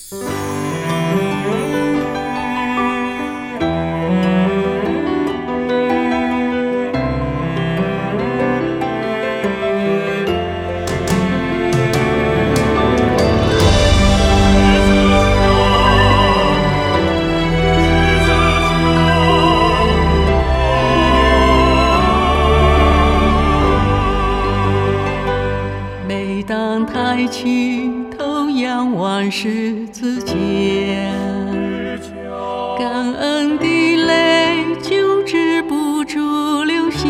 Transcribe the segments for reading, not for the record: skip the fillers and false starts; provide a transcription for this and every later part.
每当抬起头仰望十字架，感恩的泪就止不住流下。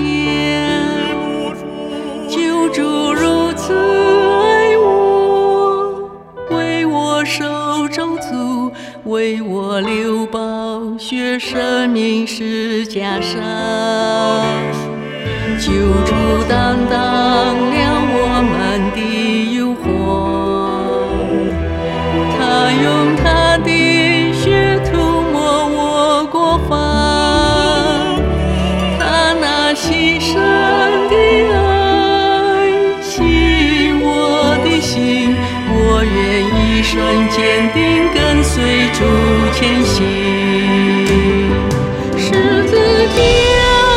救主如此爱我，为我受咒诅，为我流宝血，生命十架上。救主担当了我们的忧患，他用他的血涂抹我过犯，他那牺牲的爱吸引我的心，我愿一生坚定跟随主前行。十字架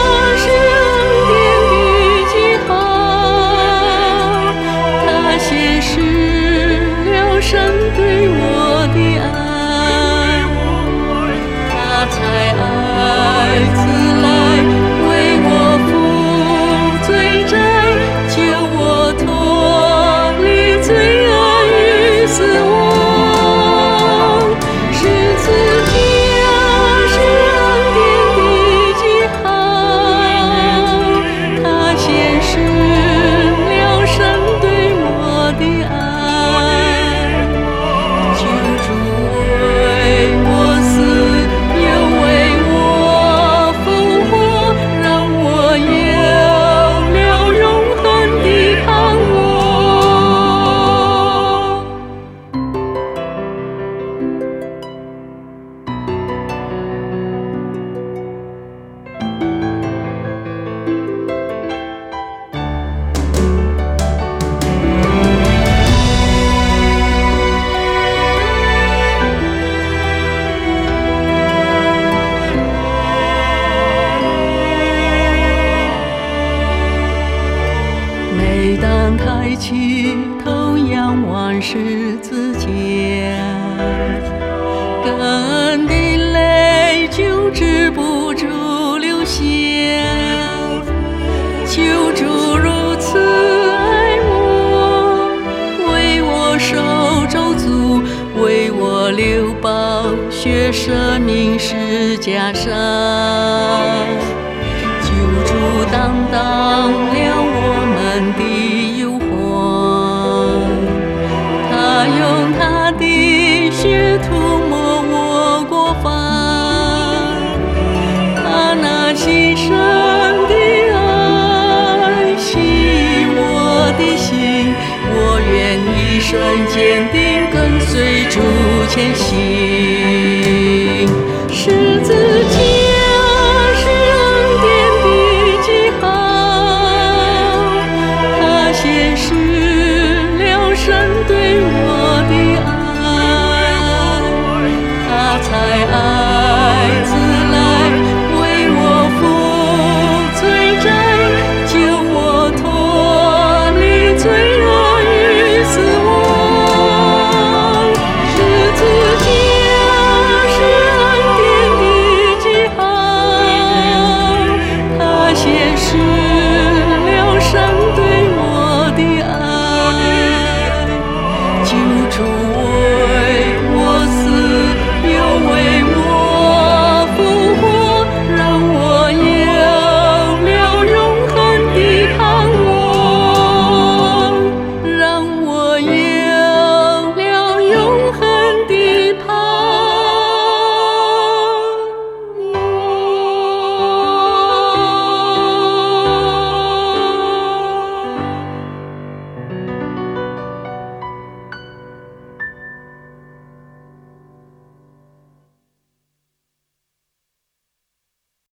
神对我的爱，他才爱子来为我负罪债，救我脱离罪恶与死亡。十字架是恩典的记号，它显示了神对我的爱。每当抬起头仰望十字架，感恩的泪就止不住流下。救主如此爱我，为我受咒诅，为我流宝血，生命十架上。救主担当了我们的忧患，他用他的血涂抹我过犯，他那牺牲的爱吸引我的心，我愿一生坚定跟随主前行。十字架显示了神对